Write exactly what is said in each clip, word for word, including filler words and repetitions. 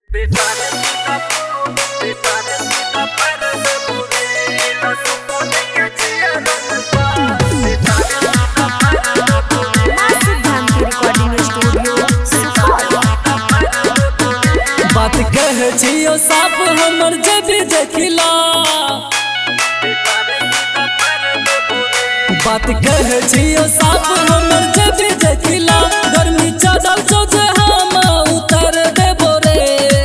बात कहे छियो साफ हमर जबी देखिला बात कहे छियो साफ हमर जबी देखिला गर्मी चढ़ल छो जे हम उतर देबो रे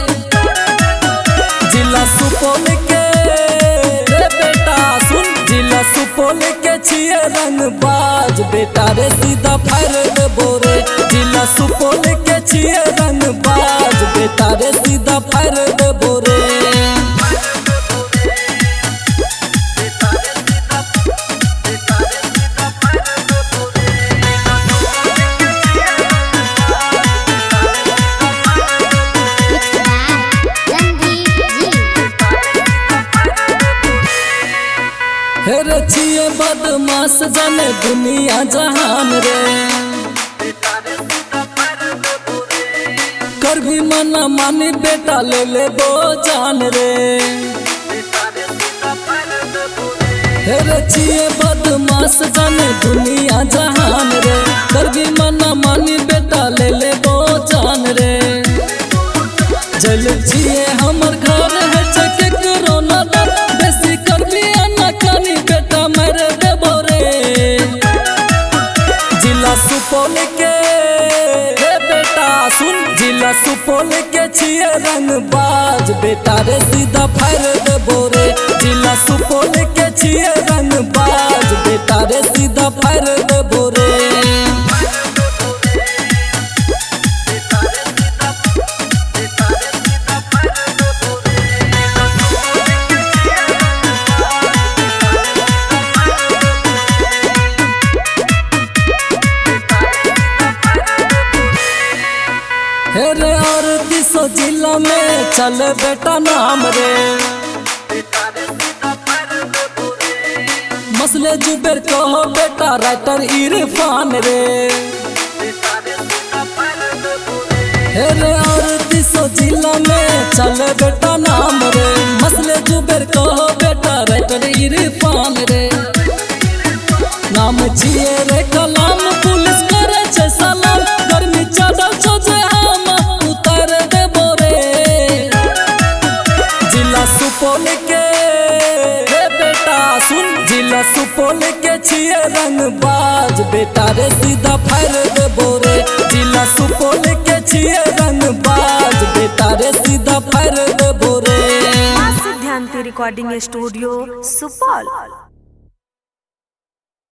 जिला सुपौल के रे बेटा सुन जिला सुपौल के छिए रंगबाज बेटा रे सीधा फाड़ देबो रे जिला सुपौल के छिए रंगबाज बेटा रे सीधा फाड़ देबो रे हे रे छिए बदमाश जाने दुनिया जहान रे कर भी मना मानी बेटा ले ले बो जान रे हे रे छिए बदमाश जाने दुनिया जहान रे कर भी मना मानी बेटा ले ले बो जान रे जल छिए हमर घर है चके कोरोना बेसी कर भी अन्ना कानी बेटा मर देबो रे जिला सुपौल के रे बेटा सुन जिला सुपौल के छिए रंगबाज बेटा रे सीधा फाड़ देबो रे जिला सुपौल के छिए रंगबाज बेटा रे सीधा फाड़ देबो रे हे रे और दिसो जिला में चल बेटा नाम रे मसले जुबेर कहो बेटा राइटर इरफान रे हे रे और दिसो जिला में चल बेटा नाम रे मसले जुबेर कहो बेटा राइटर इरफान रे नाम छिए रे कलाम पुलिस करे छे सलाम गर्मी चढ़ल छो जे हम उतर देबो रे जिला सुपौल के रे बेटा सुन जिला सुपौल के छिए रंगबाज बेटा रे सीधा फाड़ देबो रे जिला सुपौल के छिए रंगबाज बेटा रे सीधा फाड़ देबो रे सिद्धांत रिकॉर्डिंग स्टूडियो सुपौल।